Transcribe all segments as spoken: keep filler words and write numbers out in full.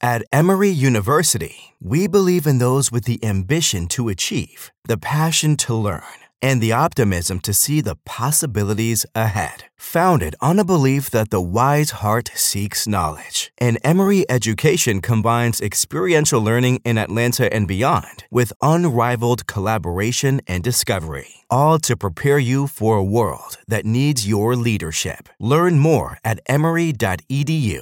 At Emory University, we believe in those with the ambition to achieve, the passion to learn, and the optimism to see the possibilities ahead. Founded on a belief that the wise heart seeks knowledge, and Emory education combines experiential learning in Atlanta and beyond with unrivaled collaboration and discovery, all to prepare you for a world that needs your leadership. Learn more at emory dot e d u.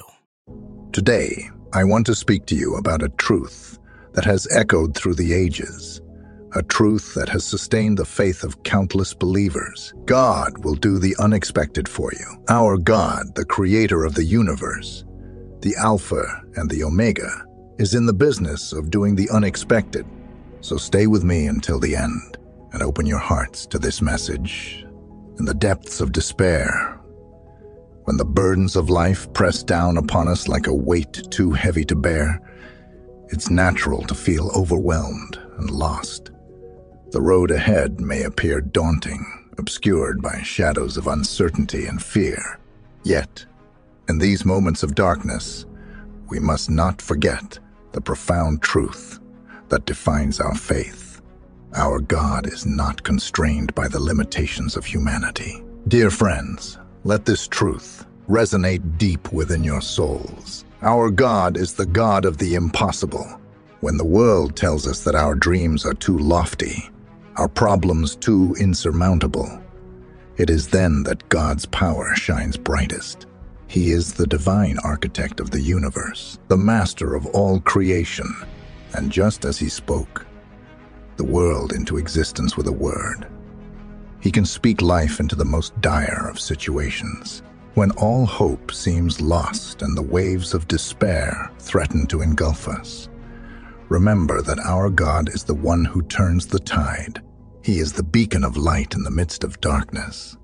Today, I want to speak to you about a truth that has echoed through the ages, a truth that has sustained the faith of countless believers. God will do the unexpected for you. Our God, the creator of the universe, the Alpha and the Omega, is in the business of doing the unexpected. So stay with me until the end and open your hearts to this message. In the depths of despair, when the burdens of life press down upon us like a weight too heavy to bear, it's natural to feel overwhelmed and lost. The road ahead may appear daunting, obscured by shadows of uncertainty and fear. Yet, in these moments of darkness, we must not forget the profound truth that defines our faith. Our God is not constrained by the limitations of humanity. Dear friends, let this truth resonate deep within your souls. Our God is the God of the impossible. When the world tells us that our dreams are too lofty, our problems too insurmountable, it is then that God's power shines brightest. He is the divine architect of the universe, the master of all creation, and just as he spoke the world into existence with a word, he can speak life into the most dire of situations. When all hope seems lost and the waves of despair threaten to engulf us, remember that our God is the one who turns the tide. He is the beacon of light in the midst of darkness,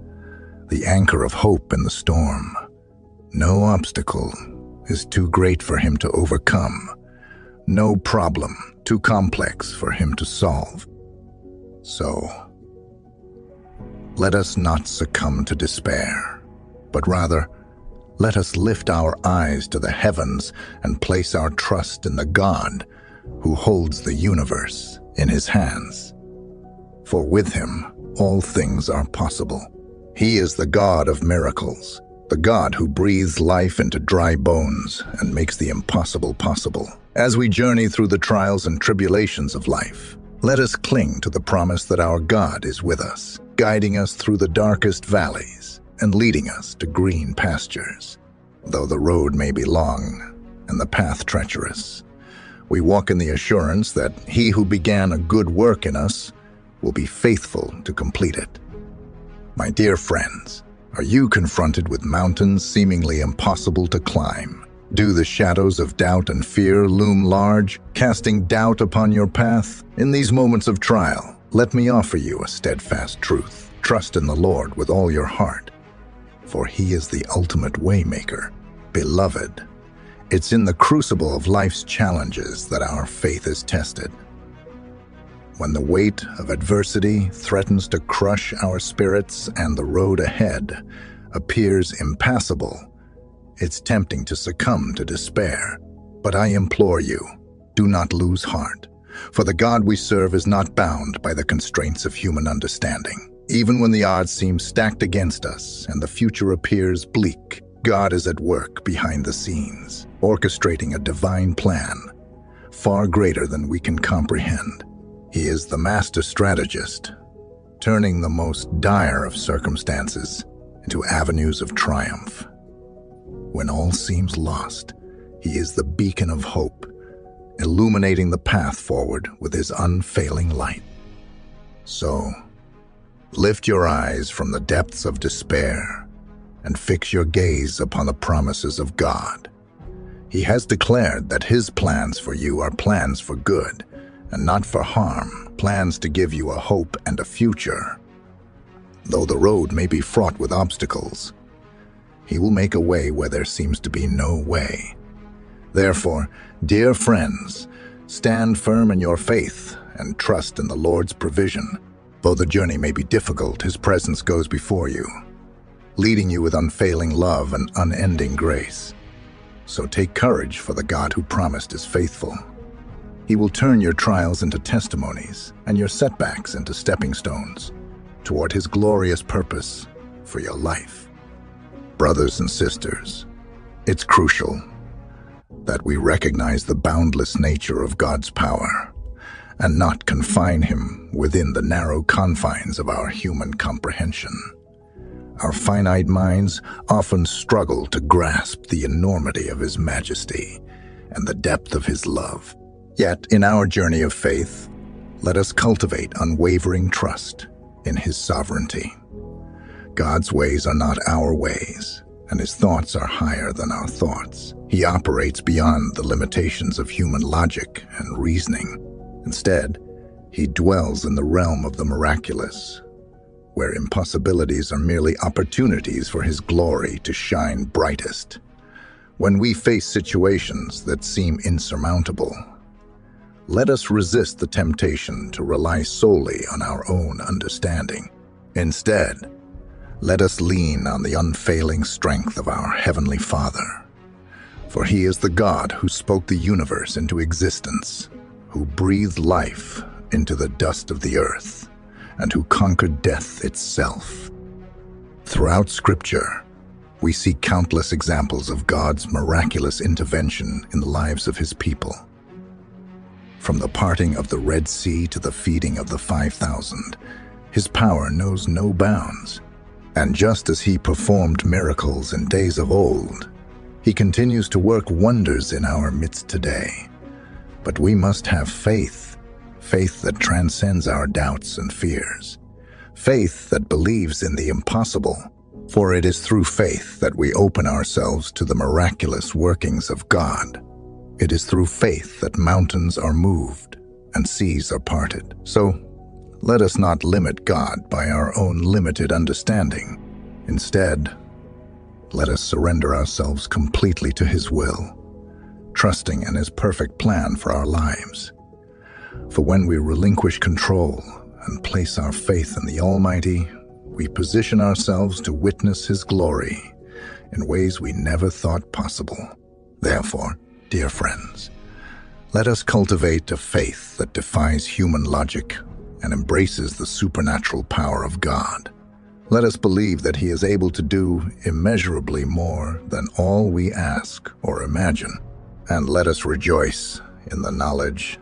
the anchor of hope in the storm. No obstacle is too great for him to overcome, no problem too complex for him to solve. So, let us not succumb to despair, but rather, let us lift our eyes to the heavens and place our trust in the God who holds the universe in his hands. For with him, all things are possible. He is the God of miracles, the God who breathes life into dry bones and makes the impossible possible. As we journey through the trials and tribulations of life, let us cling to the promise that our God is with us, guiding us through the darkest valleys and leading us to green pastures. Though the road may be long and the path treacherous, we walk in the assurance that he who began a good work in us will be faithful to complete it. My dear friends, are you confronted with mountains seemingly impossible to climb? Do the shadows of doubt and fear loom large, casting doubt upon your path? In these moments of trial, let me offer you a steadfast truth. Trust in the Lord with all your heart, for he is the ultimate waymaker. Beloved, it's in the crucible of life's challenges that our faith is tested. When the weight of adversity threatens to crush our spirits and the road ahead appears impassable, it's tempting to succumb to despair. But I implore you, do not lose heart, for the God we serve is not bound by the constraints of human understanding. Even when the odds seem stacked against us and the future appears bleak, God is at work behind the scenes, orchestrating a divine plan far greater than we can comprehend. He is the master strategist, turning the most dire of circumstances into avenues of triumph. When all seems lost, he is the beacon of hope, illuminating the path forward with his unfailing light. So, lift your eyes from the depths of despair and fix your gaze upon the promises of God. He has declared that his plans for you are plans for good and not for harm, plans to give you a hope and a future. Though the road may be fraught with obstacles, he will make a way where there seems to be no way. Therefore, dear friends, stand firm in your faith and trust in the Lord's provision. Though the journey may be difficult, his presence goes before you, leading you with unfailing love and unending grace. So take courage, for the God who promised is faithful. He will turn your trials into testimonies and your setbacks into stepping stones toward his glorious purpose for your life. Brothers and sisters, it's crucial that we recognize the boundless nature of God's power and not confine him within the narrow confines of our human comprehension. Our finite minds often struggle to grasp the enormity of his majesty and the depth of his love. Yet, in our journey of faith, let us cultivate unwavering trust in his sovereignty. God's ways are not our ways, and his thoughts are higher than our thoughts. He operates beyond the limitations of human logic and reasoning. Instead, he dwells in the realm of the miraculous, where impossibilities are merely opportunities for his glory to shine brightest. When we face situations that seem insurmountable, let us resist the temptation to rely solely on our own understanding. Instead, let us lean on the unfailing strength of our Heavenly Father. For he is the God who spoke the universe into existence, who breathed life into the dust of the earth, and who conquered death itself. Throughout Scripture, we see countless examples of God's miraculous intervention in the lives of his people. From the parting of the Red Sea to the feeding of the five thousand, his power knows no bounds. And just as he performed miracles in days of old, he continues to work wonders in our midst today. But we must have faith, faith that transcends our doubts and fears, faith that believes in the impossible. For it is through faith that we open ourselves to the miraculous workings of God. It is through faith that mountains are moved and seas are parted. So, let us not limit God by our own limited understanding. Instead, let us surrender ourselves completely to his will, trusting in his perfect plan for our lives. For when we relinquish control and place our faith in the Almighty, we position ourselves to witness his glory in ways we never thought possible. Therefore, dear friends, let us cultivate a faith that defies human logic and embraces the supernatural power of God. Let us believe that he is able to do immeasurably more than all we ask or imagine. And let us rejoice in the knowledge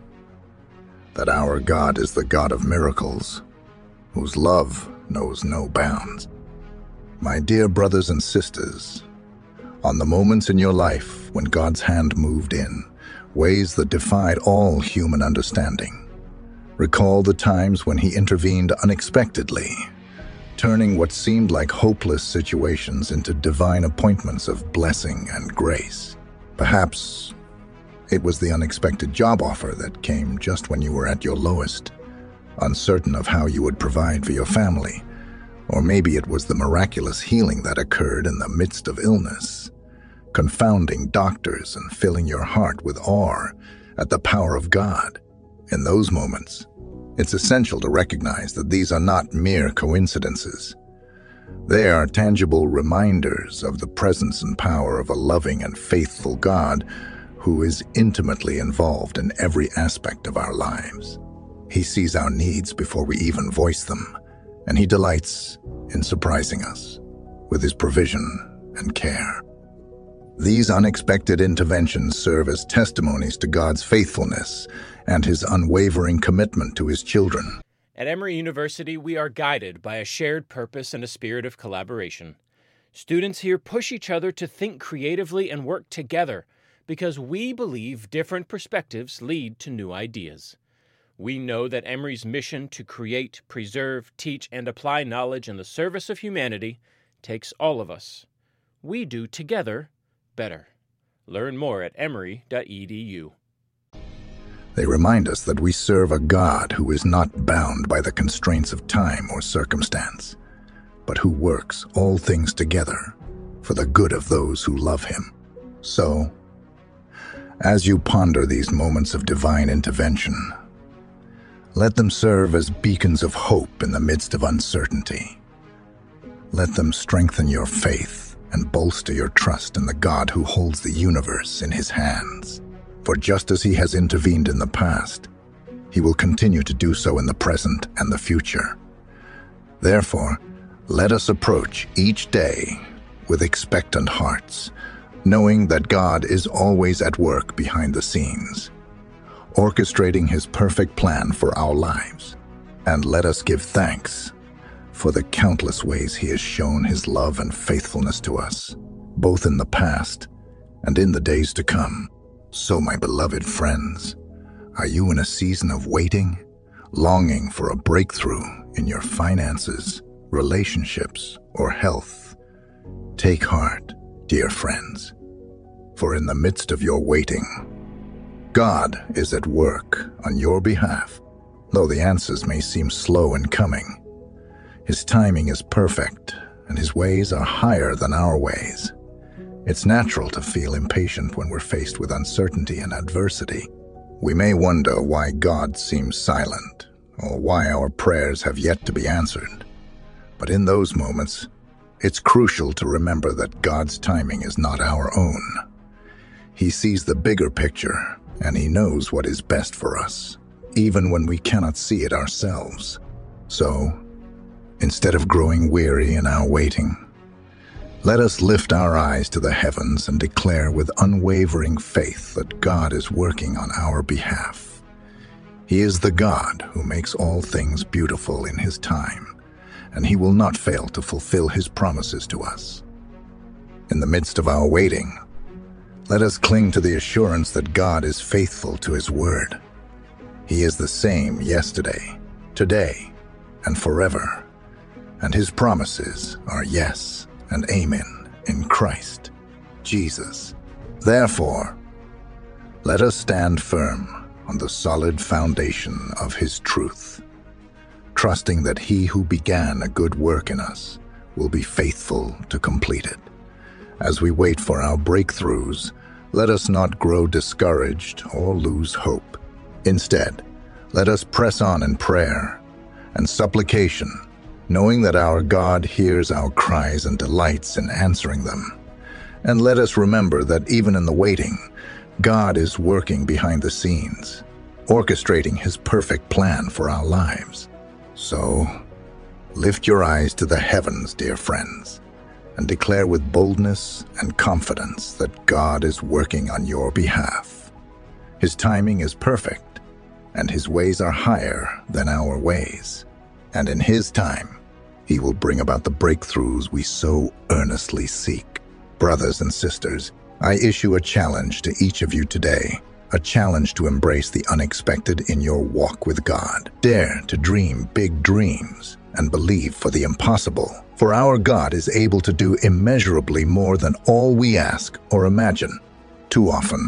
that our God is the God of miracles, whose love knows no bounds. My dear brothers and sisters, on the moments in your life when God's hand moved in ways that defied all human understanding, recall the times when he intervened unexpectedly, turning what seemed like hopeless situations into divine appointments of blessing and grace. Perhaps it was the unexpected job offer that came just when you were at your lowest, uncertain of how you would provide for your family. Or maybe it was the miraculous healing that occurred in the midst of illness, confounding doctors and filling your heart with awe at the power of God. In those moments, it's essential to recognize that these are not mere coincidences. They are tangible reminders of the presence and power of a loving and faithful God who is intimately involved in every aspect of our lives. He sees our needs before we even voice them, and he delights in surprising us with his provision and care. These unexpected interventions serve as testimonies to God's faithfulness and his unwavering commitment to his children. At Emory University, we are guided by a shared purpose and a spirit of collaboration. Students here push each other to think creatively and work together because we believe different perspectives lead to new ideas. We know that Emory's mission to create, preserve, teach, and apply knowledge in the service of humanity takes all of us. We do together better. Learn more at emory dot e d u. They remind us that we serve a God who is not bound by the constraints of time or circumstance, but who works all things together for the good of those who love him. So, as you ponder these moments of divine intervention, let them serve as beacons of hope in the midst of uncertainty. Let them strengthen your faith and bolster your trust in the God who holds the universe in his hands. For just as he has intervened in the past, he will continue to do so in the present and the future. Therefore, let us approach each day with expectant hearts, knowing that God is always at work behind the scenes, orchestrating his perfect plan for our lives. And let us give thanks for the countless ways he has shown his love and faithfulness to us, both in the past and in the days to come. So, my beloved friends, are you in a season of waiting, longing for a breakthrough in your finances, relationships, or health? Take heart, dear friends, for in the midst of your waiting, God is at work on your behalf. Though the answers may seem slow in coming, his timing is perfect and his ways are higher than our ways. It's natural to feel impatient when we're faced with uncertainty and adversity. We may wonder why God seems silent or why our prayers have yet to be answered. But in those moments, it's crucial to remember that God's timing is not our own. He sees the bigger picture and he knows what is best for us, even when we cannot see it ourselves. So, instead of growing weary in our waiting, let us lift our eyes to the heavens and declare with unwavering faith that God is working on our behalf. He is the God who makes all things beautiful in his time, and he will not fail to fulfill his promises to us. In the midst of our waiting, let us cling to the assurance that God is faithful to his word. He is the same yesterday, today, and forever, and his promises are yes and amen in Christ Jesus. Therefore, let us stand firm on the solid foundation of his truth, trusting that he who began a good work in us will be faithful to complete it. As we wait for our breakthroughs, let us not grow discouraged or lose hope. Instead, let us press on in prayer and supplication, knowing that our God hears our cries and delights in answering them. And let us remember that even in the waiting, God is working behind the scenes, orchestrating his perfect plan for our lives. So, lift your eyes to the heavens, dear friends, and declare with boldness and confidence that God is working on your behalf. His timing is perfect, and his ways are higher than our ways. And in his time, he will bring about the breakthroughs we so earnestly seek. Brothers and sisters, I issue a challenge to each of you today, a challenge to embrace the unexpected in your walk with God. Dare to dream big dreams and believe for the impossible, for our God is able to do immeasurably more than all we ask or imagine. Too often,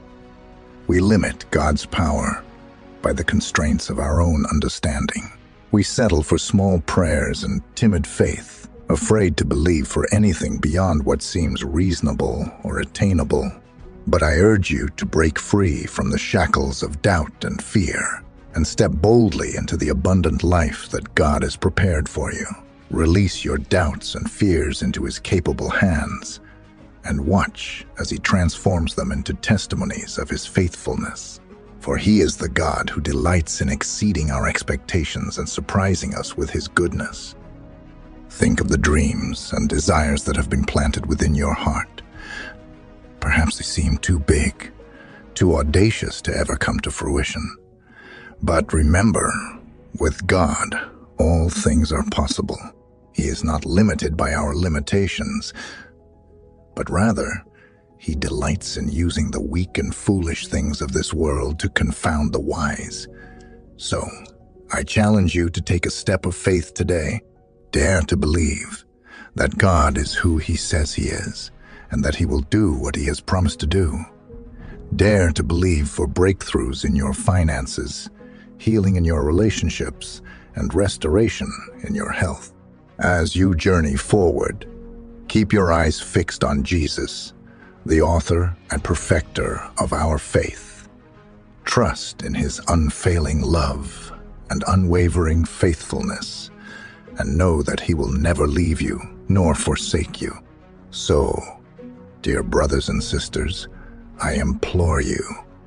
we limit God's power by the constraints of our own understanding. We settle for small prayers and timid faith, afraid to believe for anything beyond what seems reasonable or attainable. But I urge you to break free from the shackles of doubt and fear and step boldly into the abundant life that God has prepared for you. Release your doubts and fears into his capable hands and watch as he transforms them into testimonies of his faithfulness. For he is the God who delights in exceeding our expectations and surprising us with his goodness. Think of the dreams and desires that have been planted within your heart. Perhaps they seem too big, too audacious to ever come to fruition. But remember, with God, all things are possible. He is not limited by our limitations, but rather, he delights in using the weak and foolish things of this world to confound the wise. So, I challenge you to take a step of faith today. Dare to believe that God is who he says he is, and that he will do what he has promised to do. Dare to believe for breakthroughs in your finances, healing in your relationships, and restoration in your health. As you journey forward, keep your eyes fixed on Jesus, the author and perfecter of our faith. Trust in his unfailing love and unwavering faithfulness, and know that he will never leave you nor forsake you. So, dear brothers and sisters, I implore you,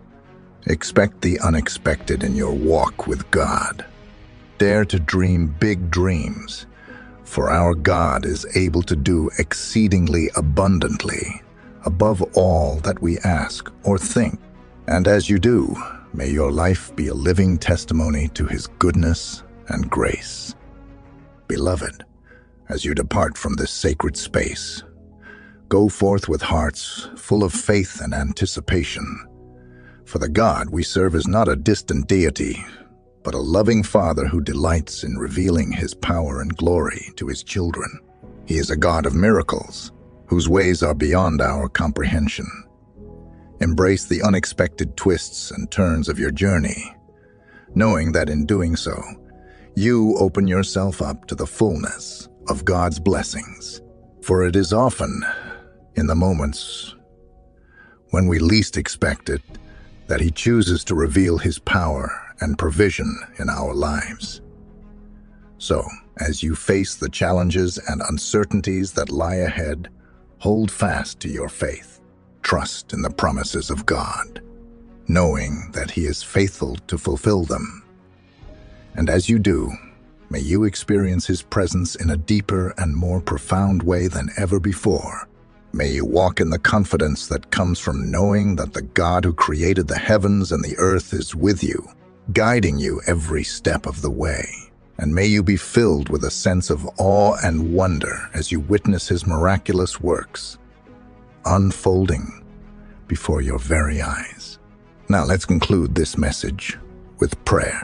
expect the unexpected in your walk with God. Dare to dream big dreams, for our God is able to do exceedingly abundantly, above all that we ask or think. And as you do, may your life be a living testimony to His goodness and grace. Beloved, as you depart from this sacred space, go forth with hearts full of faith and anticipation. For the God we serve is not a distant deity, but a loving Father who delights in revealing His power and glory to His children. He is a God of miracles, whose ways are beyond our comprehension. Embrace the unexpected twists and turns of your journey, knowing that in doing so, you open yourself up to the fullness of God's blessings. For it is often in the moments when we least expect it that He chooses to reveal His power and provision in our lives. So, as you face the challenges and uncertainties that lie ahead, hold fast to your faith. Trust in the promises of God, knowing that He is faithful to fulfill them. And as you do, may you experience His presence in a deeper and more profound way than ever before. May you walk in the confidence that comes from knowing that the God who created the heavens and the earth is with you, guiding you every step of the way. And may you be filled with a sense of awe and wonder as you witness His miraculous works unfolding before your very eyes. Now let's conclude this message with prayer.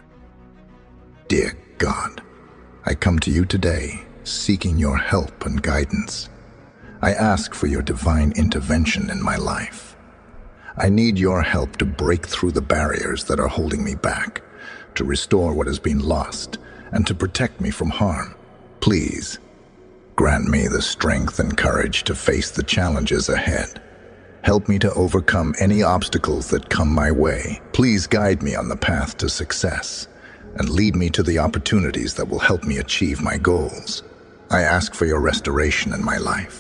Dear God, I come to you today seeking your help and guidance. I ask for your divine intervention in my life. I need your help to break through the barriers that are holding me back, to restore what has been lost, and to protect me from harm. Please, grant me the strength and courage to face the challenges ahead. Help me to overcome any obstacles that come my way. Please guide me on the path to success, and lead me to the opportunities that will help me achieve my goals. I ask for your restoration in my life.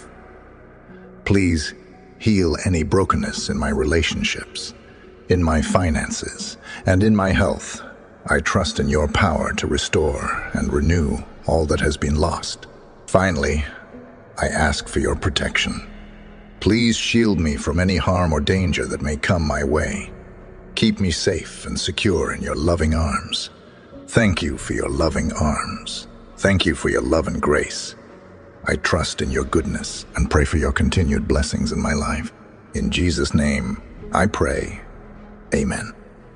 Please heal any brokenness in my relationships, in my finances, and in my health. I trust in your power to restore and renew all that has been lost. Finally, I ask for your protection. Please shield me from any harm or danger that may come my way. Keep me safe and secure in your loving arms. Thank you for your loving arms. Thank you for your love and grace. I trust in your goodness and pray for your continued blessings in my life. In Jesus' name, I pray. Amen.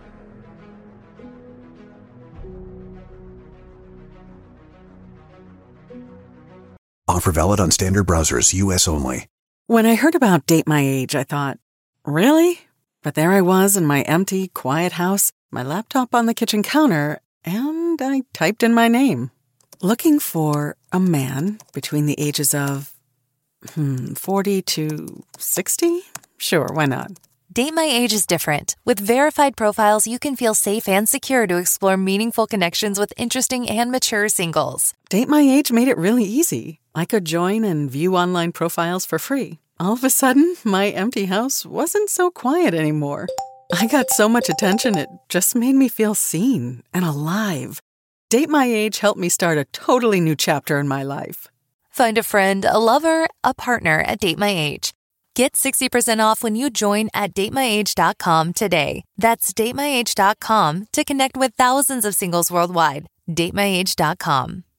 Offer valid on standard browsers, U S only. When I heard about Date My Age, I thought, really? But there I was in my empty, quiet house, my laptop on the kitchen counter, and I typed in my name. Looking for a man between the ages of, hmm, forty to sixty? Sure, why not? Date My Age is different. With verified profiles, you can feel safe and secure to explore meaningful connections with interesting and mature singles. Date My Age made it really easy. I could join and view online profiles for free. All of a sudden, my empty house wasn't so quiet anymore. I got so much attention, it just made me feel seen and alive. Date My Age helped me start a totally new chapter in my life. Find a friend, a lover, a partner at Date My Age. Get sixty percent off when you join at date my age dot com today. That's date my age dot com to connect with thousands of singles worldwide. date my age dot com.